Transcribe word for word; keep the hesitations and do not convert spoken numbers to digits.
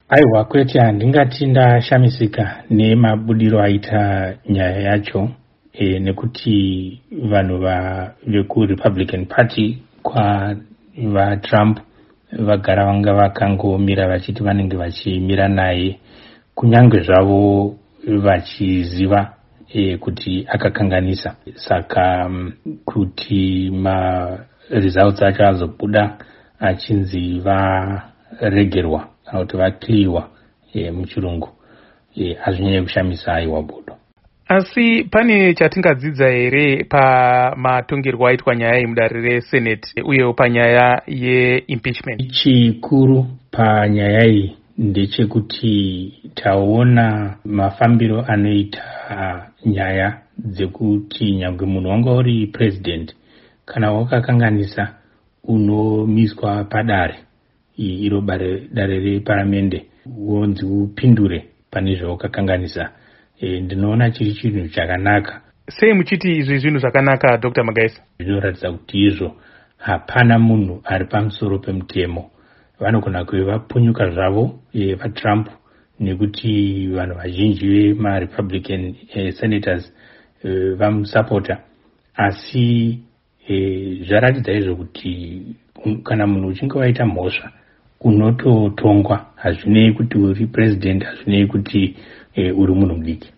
Aiwa, kwete handingati ndashamisika nemabudiro aita nyaya yacho e, nekuti vanhu vekuRepublican Party kwavaTrump vagara vanga vakangomira vachiti vanenge vachimira naye kunyange zvavo vachiziva e, kuti akakanganisa. Saka um, kuti ma-results acho azobuda achinzi varegerwa kana kuti vakliwa e, muchirungu e, hazvinyanye kushamisa aiwa bodo. Asi pane chatingadzidza here pamatongerwo aitwa nyaya yemudare reSenate uyewo panyaya yeimpeachment? Chikuru panyaya iyi ndechekuti taona mafambiro anoita nyaya dzekuti nyangwe munhu wanga uri president kana wakakanganisa unomiswa padare iro dare reparamende wonzi upindure pane zvawakakanganisa. E, ndinoona chiri chinhu chakanaka. Sei muchiti izvi zvinhu zvakanaka, Doctor Magaisa? Zvinoratidza kuti izvo hapana munhu ari pamusoro pemutemo. Vanogona kuve vapunyuka zvavo e, vaTrump nekuti vanhu vazhinji vemaRepublican e, senators e, vamusapota, asi e, zvaratidza izvo kuti kana munhu uchinge waita mhosva unototongwa. Hazvinei kuti uri president, hazvinei kuti e, uri munhu mudiki.